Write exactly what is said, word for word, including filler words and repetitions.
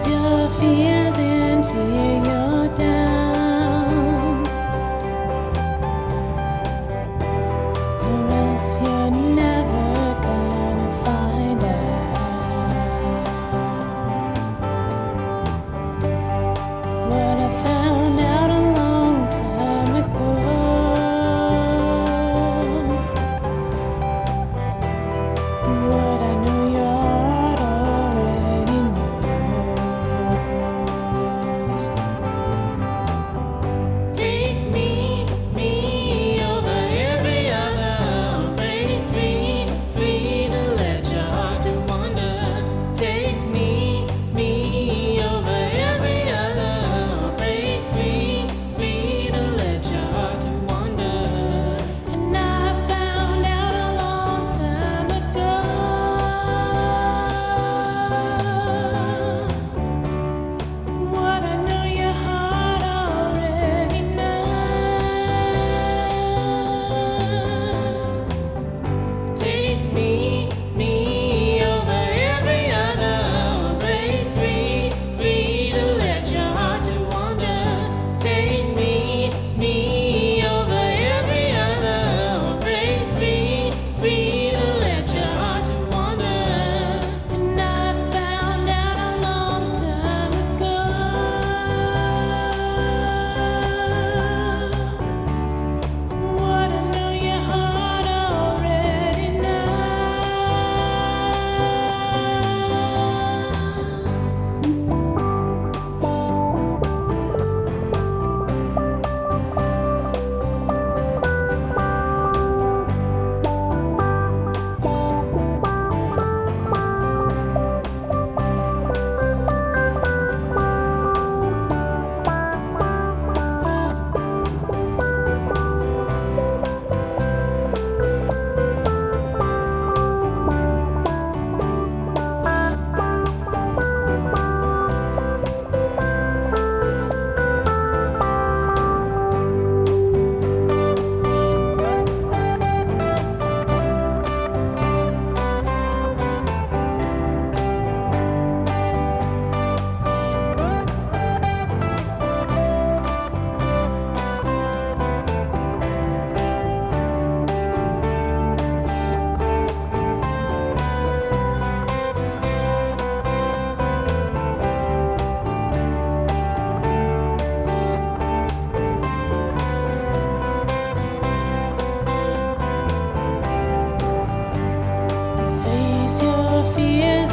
your fears and fear your doubts, or else you're never gonna find out what I found out a long time ago. What I know your heart already knows. Take me, me over every other. Break free, free to let your heart to wander. Take me, me over every other. Break free, free to let your heart to wander. And I found out a long time ago what I know your heart already knows. Take me, me over every other. Break free, free to let your heart to wander. Take me, me over every other. Break free, free to let your heart to wander. And I found out a long time ago what I know your heart already face your fears